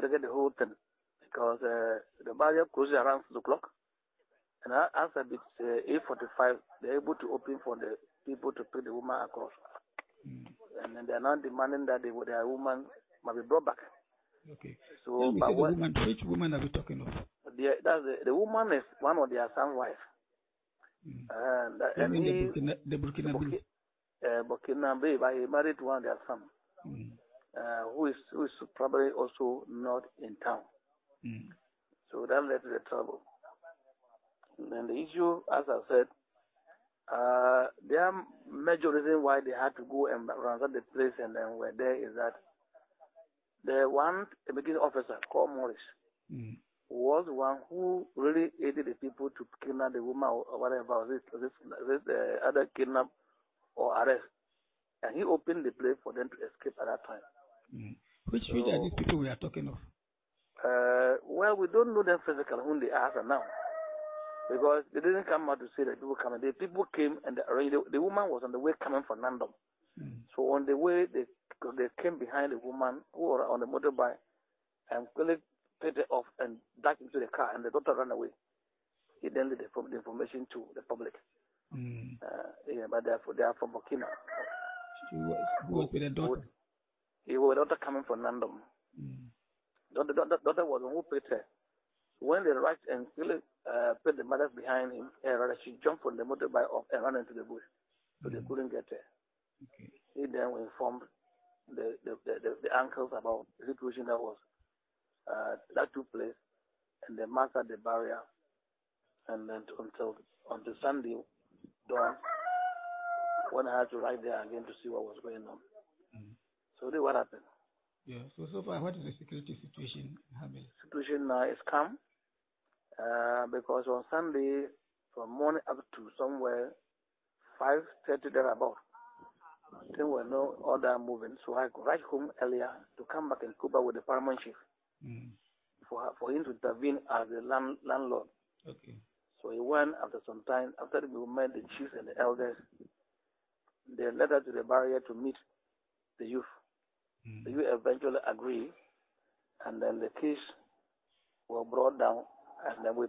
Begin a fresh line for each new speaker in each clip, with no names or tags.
investigated the whole thing because the barrier closes around 6 o'clock. And as it's 8:45, they're able to open for the people to pick the woman across. And then they're now demanding that their woman must be brought back.
Okay.
So,
but which woman are we talking of?
The woman is one of their son's wife.
And the Burkinabe.
Burkinabe, but he married one of their sons, who is probably also not in town. So that led to the trouble. And then the issue, as I said, their major reason why they had to go and ransack the place and then were there is that the one immigration officer called Morris was the one who really aided the people to kidnap the woman or whatever, this other kidnap or arrest. And he opened the place for them to escape at that time.
Which are these people we are talking of?
Well, we don't know them physically, whom they are now. Because they didn't come out to say that people coming. The people came and the woman was on the way coming from Nandom. So on the way, they came behind the woman who was on the motorbike and quickly picked it off and back into the car, and the daughter ran away. He then did the information to the public. But they are from Burkina.
She was with a daughter.
He was a daughter coming from Nandom. The daughter was the one who picked her. When they rushed and put the mother behind him, she jumped from the motorbike off and ran into the bush. So they couldn't get her.
Okay.
He then informed the uncles about the situation that took place, and they mastered the barrier, and then until Sunday dawn, when I had to ride there again to see what was going on. So this what happened.
Yeah. So far, what is the security situation in Hamel?
Situation now is calm, because on Sunday, from morning up to somewhere 5:30 thereabout, there were no other moving, so I could ride home earlier to come back in Cuba with the paramount chief for him to intervene as the landlord.
Okay. So
he went after some time. After we met the chiefs and the elders, they led us to the barrier to meet the youth. The youth eventually agreed, and then the case was brought down, and then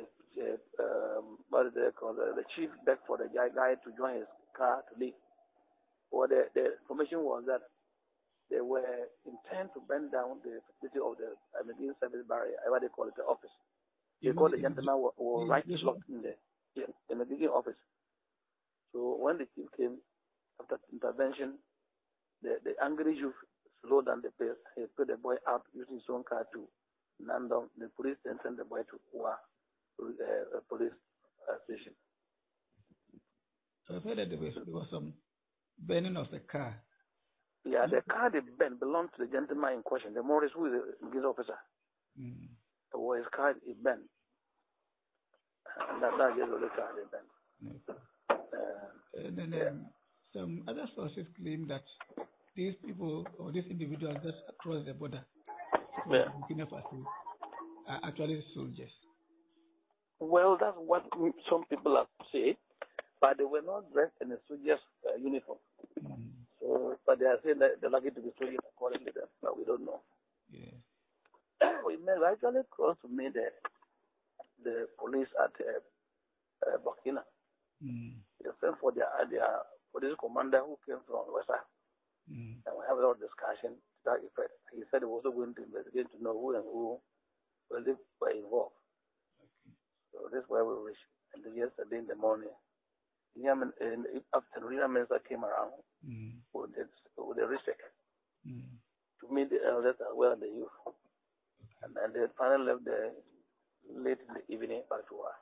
the chief begged for the guy to join his car to leave. Well, the information was that they were intent to bend down the facility of the immigration service barrier, whatever they call it, the office. Because the gentleman was right locked in the immigration office. So when the chief came, after intervention, the angry youth slowed down the pace. He put the boy out using his own car to Nandong. The police then sent the boy to Hua police station.
So I've heard that there was some burning of the car.
Yeah, the car they burned belonged to the gentleman in question, the Morris, who is the immigration officer. So his car is burned. And that's just the car they burned.
And then some other sources claim that these people or these individuals just across the border Burkina Faso are actually soldiers. Well,
that's what some people have said, but they were not dressed in a soldier's uniform. So, but they are saying that they're lucky to be soldiers according to them, but we don't know.
Yeah.
We may actually cross to meet the police at Burkina. They sent for their police commander who came from West. And we have a lot of discussion to that effect. He said he was also going to investigate to know who and who really were involved.
Okay.
So this is where we reached. And then yesterday in the morning, in the afternoon, the minister came around with the restrict to meet the elders as well as the youth. Okay. And then they finally left there late in the evening back to work.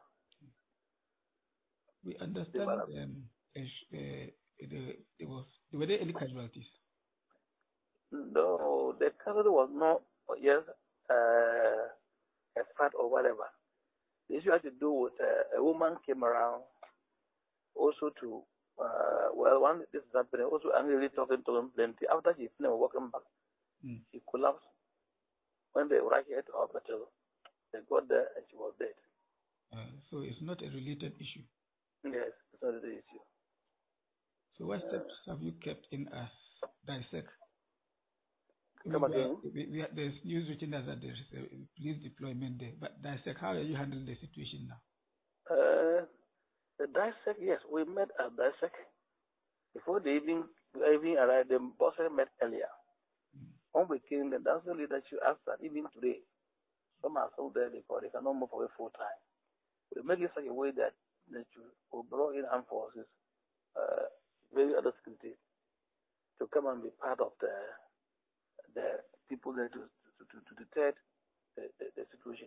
We understand were there any casualties?
No, the casualty was not a fight or whatever. The issue had to do with a woman came around also to when this is happening, also angrily talking to him plenty. After she finished walking back, she collapsed. When they rushed her to hospital, they got there and she was dead.
So it's not a related issue?
Yes, it's not the issue.
So what steps have you kept in as DISEC?
Come again?
There's news reaching us that there's a police deployment there. But DISEC, how are you handling the situation now?
The DISEC, yes, we met at DISEC. Before they even arrived, the boss met earlier. When we came, the DISEC leadership asked that even today, some are still there because they cannot move away full time. We make it such a way that they should brought in armed forces, very other security, to come and be part of the people there to detect the situation.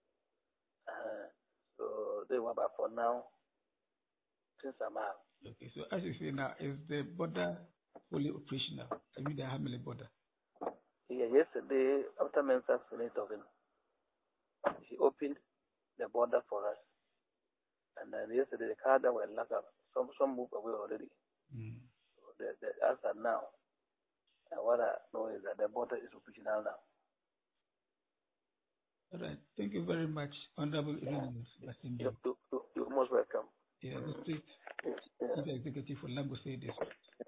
So they were, but for now, since I'm out.
Okay, so as you say now, is the border fully operational? I mean, the Hamile border.
Yeah, yesterday, after Mensa finished talking, he opened the border for us. And then yesterday, the car that were locked up, some moved away already. So the answer now, and what I know is that the border is operational now.
All right. Thank you very much, Honorable Irene.
You're most welcome.
Yeah, the state chief executive for Lagos said this.